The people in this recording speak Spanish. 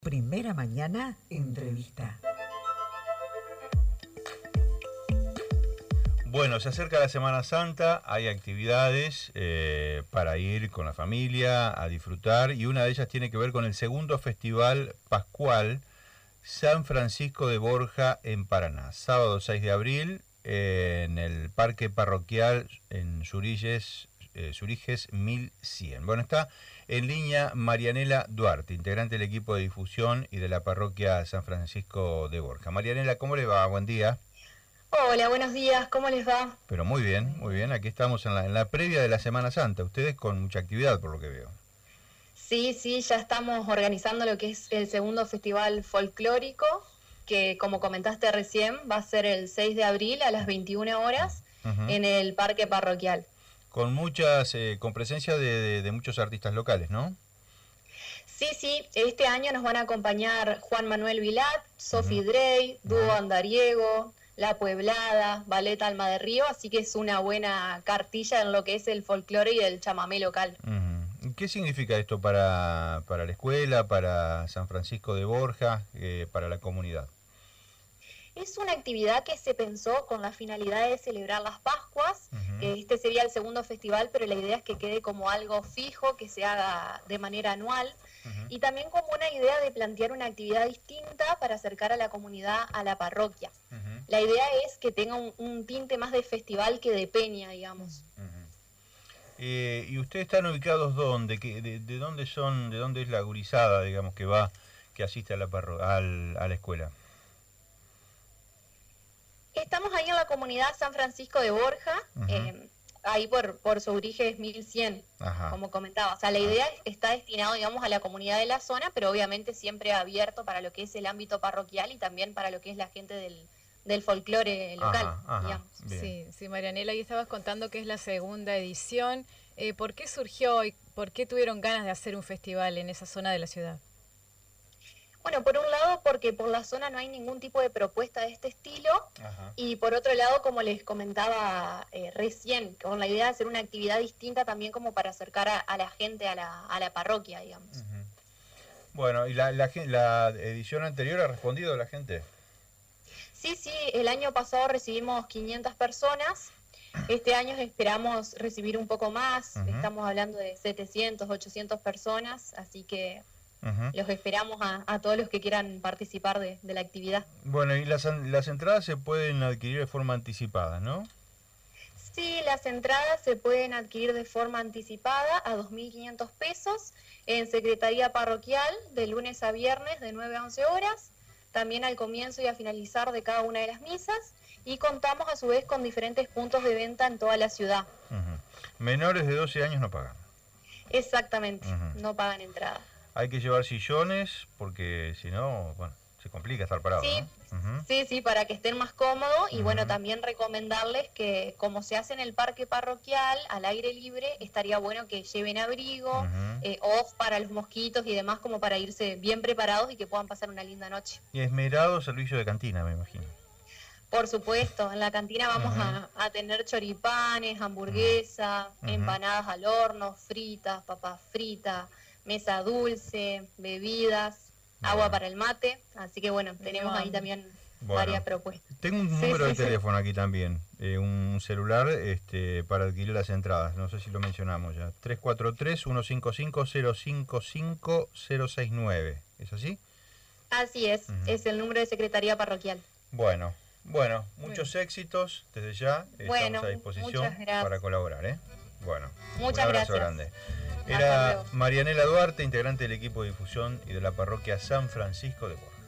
Primera Mañana Entrevista. Bueno, se acerca la Semana Santa, hay actividades para ir con la familia a disfrutar y una de ellas tiene que ver con el segundo Festival Pascual San Francisco de Borja en Paraná. Sábado 6 de abril en el Parque Parroquial en Zuriges 1100. Bueno, está en línea Marianela Duarte, integrante del equipo de difusión y de la parroquia San Francisco de Borja. Marianela, ¿cómo le va? Buen día. Hola, buenos días, ¿cómo les va? Pero muy bien, muy bien. Aquí estamos en la previa de la Semana Santa. Ustedes con mucha actividad, por lo que veo. Sí, ya estamos organizando lo que es el segundo festival folclórico, que como comentaste recién, va a ser el 6 de abril a las 21 horas en el Parque Parroquial. Con presencia de muchos artistas locales, ¿no? Sí, este año nos van a acompañar Juan Manuel Vilat, Sophie Drey, Dúo Andariego, La Pueblada, Ballet Alma de Río, así que es una buena cartilla en lo que es el folclore y el chamamé local. ¿Qué significa esto para la escuela, para San Francisco de Borja, para la comunidad? Es una actividad que se pensó con la finalidad de celebrar las Pascuas. Este sería el segundo festival, pero la idea es que quede como algo fijo, que se haga de manera anual. Y también como una idea de plantear una actividad distinta para acercar a la comunidad a la parroquia. La idea es que tenga un tinte más de festival que de peña, digamos. ¿Y ustedes están ubicados dónde? ¿De dónde son? ¿De dónde es la gurizada, digamos, que asiste a la escuela? Estamos ahí en la comunidad San Francisco de Borja, ahí por Zuriges 1100, como comentaba. O sea, la idea está destinada, digamos, a la comunidad de la zona, pero obviamente siempre abierto para lo que es el ámbito parroquial y también para lo que es la gente del folclore local, digamos. Sí, Marianela, ahí estabas contando que es la segunda edición. ¿Por qué surgió y por qué tuvieron ganas de hacer un festival en esa zona de la ciudad? Bueno, por un lado porque por la zona no hay ningún tipo de propuesta de este estilo y por otro lado, como les comentaba recién, con la idea de hacer una actividad distinta también como para acercar a la gente a la parroquia, digamos. Bueno, ¿y la edición anterior ha respondido la gente? Sí, el año pasado recibimos 500 personas, este año esperamos recibir un poco más, estamos hablando de 700, 800 personas, así que los esperamos a todos los que quieran participar de la actividad. Bueno, y las entradas se pueden adquirir de forma anticipada, ¿no? Sí, las entradas se pueden adquirir de forma anticipada a 2.500 pesos en Secretaría Parroquial de lunes a viernes de 9 a 11 horas, también al comienzo y a finalizar de cada una de las misas, y contamos a su vez con diferentes puntos de venta en toda la ciudad. Menores de 12 años no pagan. Exactamente, no pagan entrada. Hay que llevar sillones porque si no, bueno, se complica estar parado, ¿no? Sí, para que estén más cómodos y bueno, también recomendarles que como se hace en el parque parroquial, al aire libre, estaría bueno que lleven abrigo, off para los mosquitos y demás, como para irse bien preparados y que puedan pasar una linda noche. Y esmerado servicio de cantina, me imagino. Por supuesto, en la cantina vamos a tener choripanes, hamburguesas, empanadas al horno, fritas, papas fritas, mesa dulce, bebidas, agua para el mate, así que bueno, tenemos ahí también varias propuestas. Tengo un número de teléfono aquí también, un celular para adquirir las entradas, no sé si lo mencionamos ya, 343-155-055-069, ¿es así? Así es el número de Secretaría Parroquial. Bueno, muchos éxitos desde ya, estamos a disposición para colaborar, ¿eh? Bueno, muchas un abrazo gracias. Grande. Era Marianela Duarte, integrante del equipo de difusión y de la parroquia San Francisco de Borja.